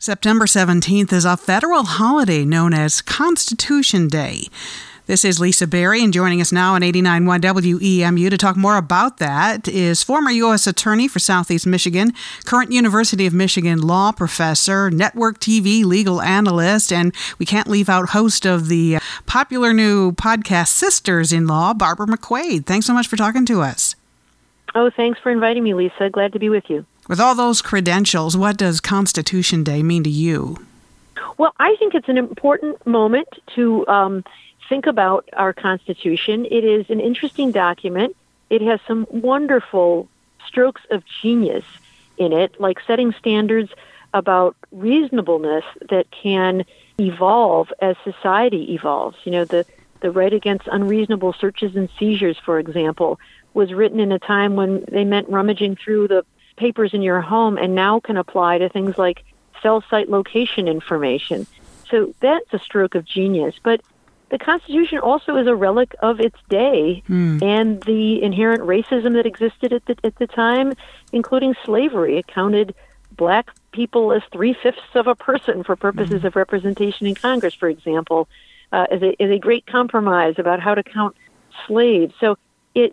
September 17th is a federal holiday known as Constitution Day. This is Lisa Berry, and joining us now on 89.1 WEMU to talk more about that is former U.S. Attorney for Southeast Michigan, current University of Michigan law professor, network TV legal analyst, and we can't leave out host of the popular new podcast Sisters-in-Law, Barbara McQuaid. Thanks so much for talking to us. Oh, thanks for inviting me, Lisa. Glad to be with you. With all those credentials, what does Constitution Day mean to you? Well, I think it's an important moment to think about our Constitution. It is an interesting document. It has some wonderful strokes of genius in it, like setting standards about reasonableness that can evolve as society evolves. You know, the right against unreasonable searches and seizures, for example, was written in a time when they meant rummaging through the papers in your home, and now can apply to things like cell site location information. So that's a stroke of genius. But the Constitution also is a relic of its day and the inherent racism that existed at the time, including slavery. It counted black people as 3/5 of a person for purposes of representation in Congress, for example, as a great compromise about how to count slaves. So it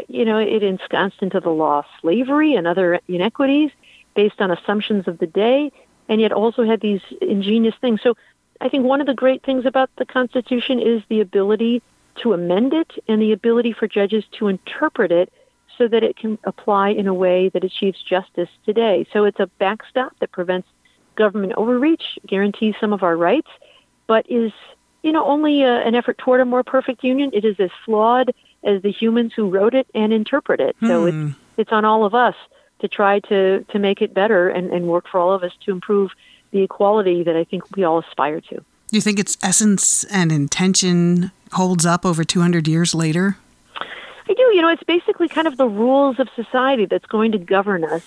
ensconced into the law slavery and other inequities based on assumptions of the day, and yet also had these ingenious things. So I think one of the great things about the Constitution is the ability to amend it and the ability for judges to interpret it so that it can apply in a way that achieves justice today. So it's a backstop that prevents government overreach, guarantees some of our rights, but is, only an effort toward a more perfect union. It is as flawed as the humans who wrote it and interpret it. So it's on all of us to try to make it better and work for all of us to improve the equality that I think we all aspire to. Do you think its essence and intention holds up over 200 years later? I do. It's basically kind of the rules of society that's going to govern us.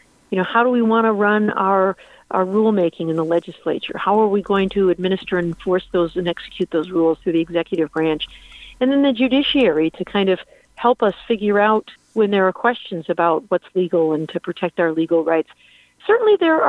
How do we want to run our rulemaking in the legislature? How are we going to administer and enforce those and execute those rules through the executive branch? And then the judiciary to kind of help us figure out when there are questions about what's legal and to protect our legal rights. Certainly there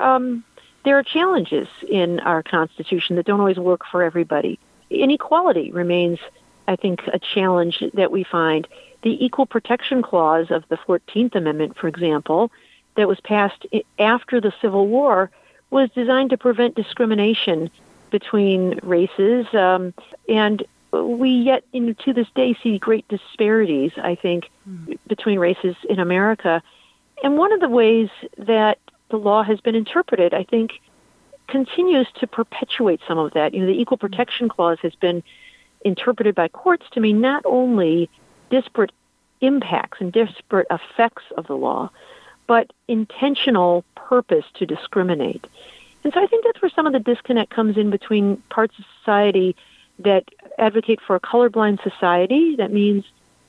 are challenges in our Constitution that don't always work for everybody. Inequality remains, I think, a challenge that we find. The Equal Protection Clause of the 14th Amendment, for example, that was passed after the Civil War, was designed to prevent discrimination between races, and we yet, to this day, see great disparities, I think, between races in America. And one of the ways that the law has been interpreted, I think, continues to perpetuate some of that. The Equal Protection Clause has been interpreted by courts to mean not only disparate impacts and disparate effects of the law, but intentional purpose to discriminate. And so I think that's where some of the disconnect comes in between parts of society that advocate for a colorblind society. That means,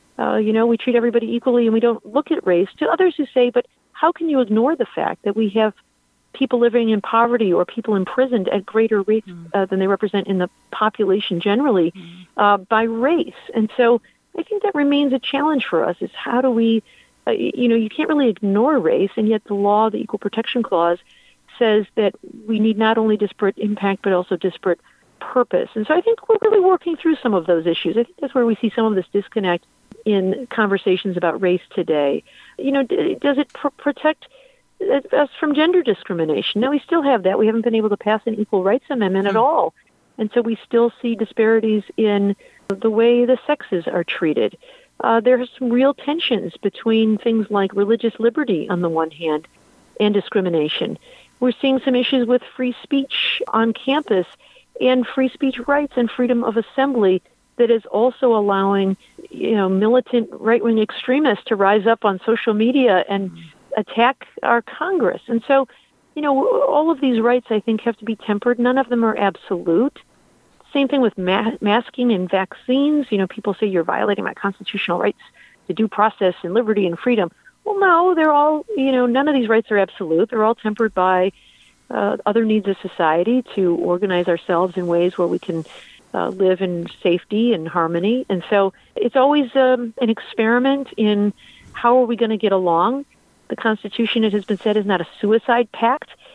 we treat everybody equally and we don't look at race, to others who say, but how can you ignore the fact that we have people living in poverty or people imprisoned at greater rates than they represent in the population generally by race? And so I think that remains a challenge for us, is how do we, you can't really ignore race, and yet the law, the Equal Protection Clause, says that we need not only disparate impact but also disparate purpose. And so I think we're really working through some of those issues. I think that's where we see some of this disconnect in conversations about race today. Does it protect us from gender discrimination? No, we still have that. We haven't been able to pass an Equal Rights Amendment at all. And so we still see disparities in the way the sexes are treated. There are some real tensions between things like religious liberty on the one hand and discrimination. We're seeing some issues with free speech on campus and free speech rights and freedom of assembly that is also allowing, militant right-wing extremists to rise up on social media and attack our Congress. And so, all of these rights, I think, have to be tempered. None of them are absolute. Same thing with masking and vaccines. People say you're violating my constitutional rights to due process and liberty and freedom. Well, no, they're all, none of these rights are absolute. They're all tempered by other needs of society to organize ourselves in ways where we can live in safety and harmony. And so it's always an experiment in how are we going to get along. The Constitution, it has been said, is not a suicide pact.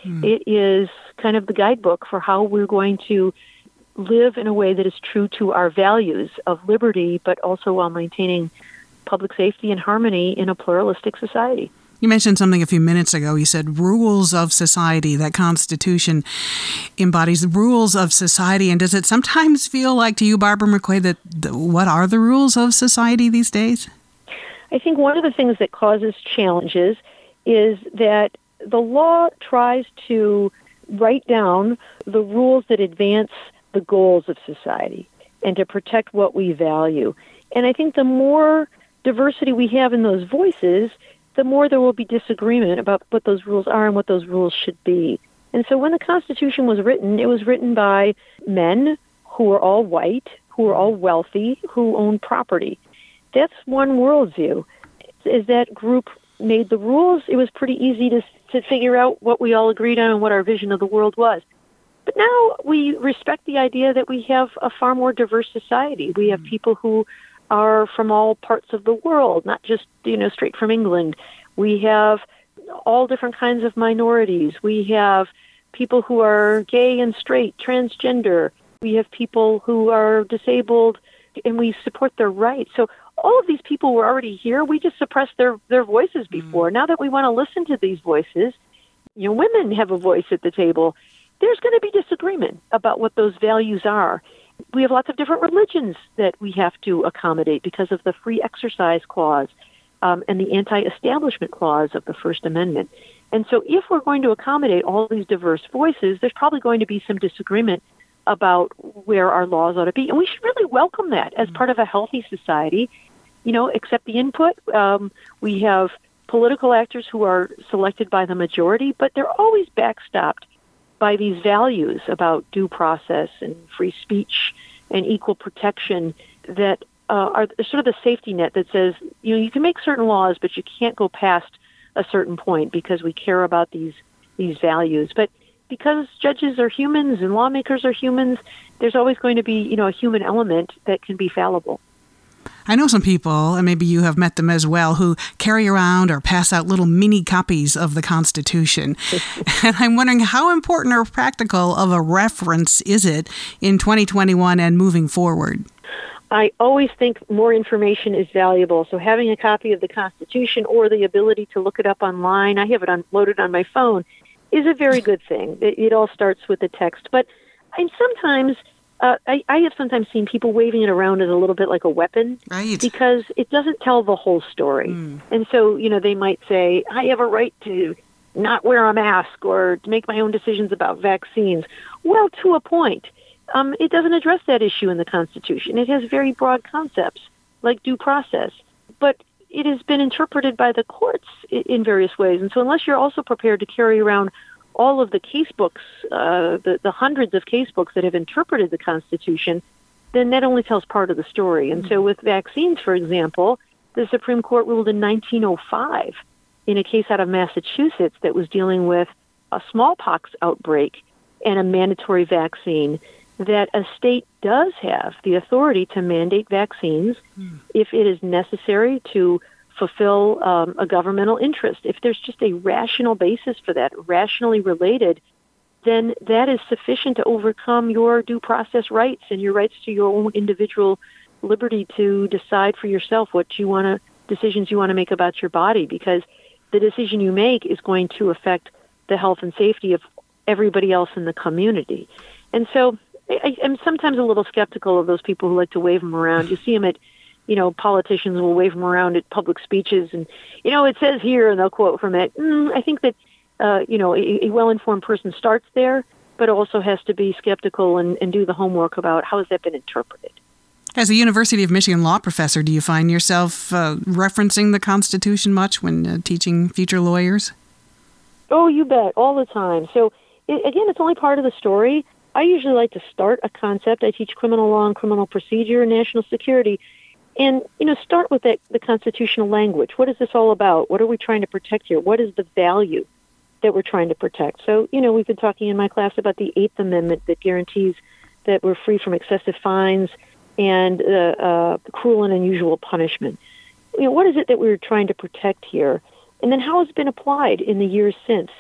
It is kind of the guidebook for how we're going to live in a way that is true to our values of liberty, but also while maintaining public safety and harmony in a pluralistic society. You mentioned something a few minutes ago. You said rules of society. That Constitution embodies the rules of society. And does it sometimes feel like to you, Barbara McQuade, that what are the rules of society these days? I think one of the things that causes challenges is that the law tries to write down the rules that advance the goals of society and to protect what we value. And I think the more diversity we have in those voices, the more there will be disagreement about what those rules are and what those rules should be. And so when the Constitution was written, it was written by men who were all white, who were all wealthy, who owned property. That's one worldview. As that group made the rules, it was pretty easy to figure out what we all agreed on and what our vision of the world was. But now we respect the idea that we have a far more diverse society. We have people who are from all parts of the world, not just, straight from England. We have all different kinds of minorities. We have people who are gay and straight, transgender. We have people who are disabled, and we support their rights. So all of these people were already here. We just suppressed their voices before. Now that we want to listen to these voices, women have a voice at the table. There's going to be disagreement about what those values are. We have lots of different religions that we have to accommodate because of the free exercise clause and the anti-establishment clause of the First Amendment. And so if we're going to accommodate all these diverse voices, there's probably going to be some disagreement about where our laws ought to be. And we should really welcome that as part of a healthy society. Accept the input. We have political actors who are selected by the majority, but they're always backstopped by these values about due process and free speech and equal protection that are sort of the safety net that says, you can make certain laws, but you can't go past a certain point because we care about these values. But because judges are humans and lawmakers are humans, there's always going to be, a human element that can be fallible. I know some people, and maybe you have met them as well, who carry around or pass out little mini copies of the Constitution. And I'm wondering how important or practical of a reference is it in 2021 and moving forward? I always think more information is valuable. So having a copy of the Constitution or the ability to look it up online, I have it loaded on my phone, is a very good thing. It all starts with the text. But sometimes I have sometimes seen people waving it around as a little bit like a weapon, right? Because it doesn't tell the whole story. And so, they might say, I have a right to not wear a mask or to make my own decisions about vaccines. Well, to a point. It doesn't address that issue in the Constitution. It has very broad concepts like due process, but it has been interpreted by the courts in various ways. And so unless you're also prepared to carry around all of the case books, the hundreds of case books that have interpreted the Constitution, then that only tells part of the story. And so with vaccines, for example, the Supreme Court ruled in 1905 in a case out of Massachusetts that was dealing with a smallpox outbreak and a mandatory vaccine that a state does have the authority to mandate vaccines if it is necessary to fulfill a governmental interest. If there's just a rational basis for that, rationally related, then that is sufficient to overcome your due process rights and your rights to your own individual liberty to decide for yourself what decisions you want to make about your body, because the decision you make is going to affect the health and safety of everybody else in the community. And so I'm sometimes a little skeptical of those people who like to wave them around. You see them at, politicians will wave them around at public speeches and, it says here and they'll quote from it. I think that, a well-informed person starts there, but also has to be skeptical and do the homework about how has that been interpreted. As a University of Michigan law professor, do you find yourself referencing the Constitution much when teaching future lawyers? Oh, you bet, all the time. So, again, it's only part of the story. I usually like to start a concept. I teach criminal law and criminal procedure and national security. And, start with the constitutional language. What is this all about? What are we trying to protect here? What is the value that we're trying to protect? So, we've been talking in my class about the Eighth Amendment that guarantees that we're free from excessive fines and cruel and unusual punishment. What is it that we're trying to protect here? And then how has it been applied in the years since?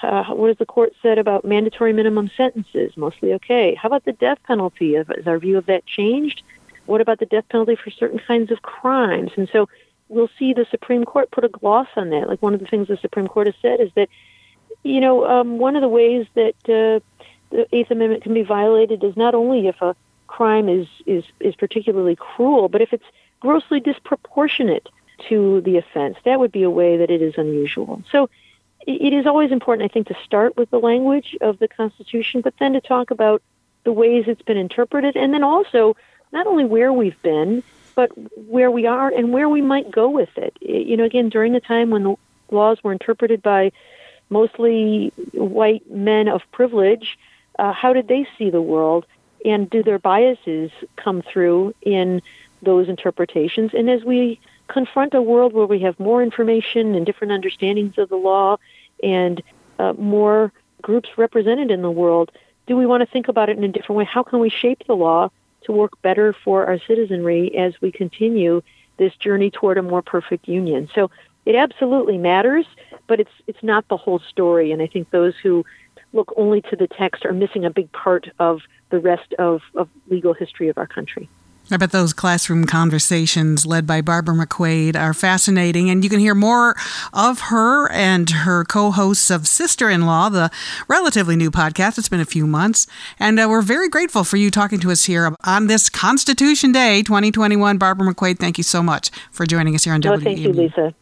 What has the court said about mandatory minimum sentences? Mostly okay. How about the death penalty? Has our view of that changed? What about the death penalty for certain kinds of crimes? And so we'll see the Supreme Court put a gloss on that. Like one of the things the Supreme Court has said is that, one of the ways that the Eighth Amendment can be violated is not only if a crime is particularly cruel, but if it's grossly disproportionate to the offense. That would be a way that it is unusual. So it is always important, I think, to start with the language of the Constitution, but then to talk about the ways it's been interpreted, and then also not only where we've been, but where we are and where we might go with it. Again, during the time when the laws were interpreted by mostly white men of privilege, how did they see the world? And do their biases come through in those interpretations? And as we confront a world where we have more information and different understandings of the law and more groups represented in the world, do we want to think about it in a different way? How can we shape the law to work better for our citizenry as we continue this journey toward a more perfect union? So it absolutely matters, but it's not the whole story. And I think those who look only to the text are missing a big part of the rest of legal history of our country. I bet those classroom conversations led by Barbara McQuade are fascinating, and you can hear more of her and her co-hosts of Sister-in-Law, the relatively new podcast. It's been a few months, and we're very grateful for you talking to us here on this Constitution Day 2021. Barbara McQuade, thank you so much for joining us here on WEMU. Thank you, Lisa.